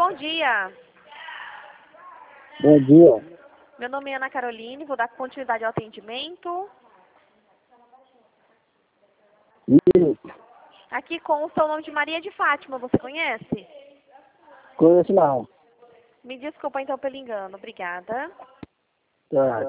bom dia. Bom dia. Meu nome é Ana Caroline, vou dar continuidade ao atendimento. Isso. Aqui consta o nome de Maria de Fátima, você conhece? Conheço não. Me desculpa então pelo engano, obrigada. Tá.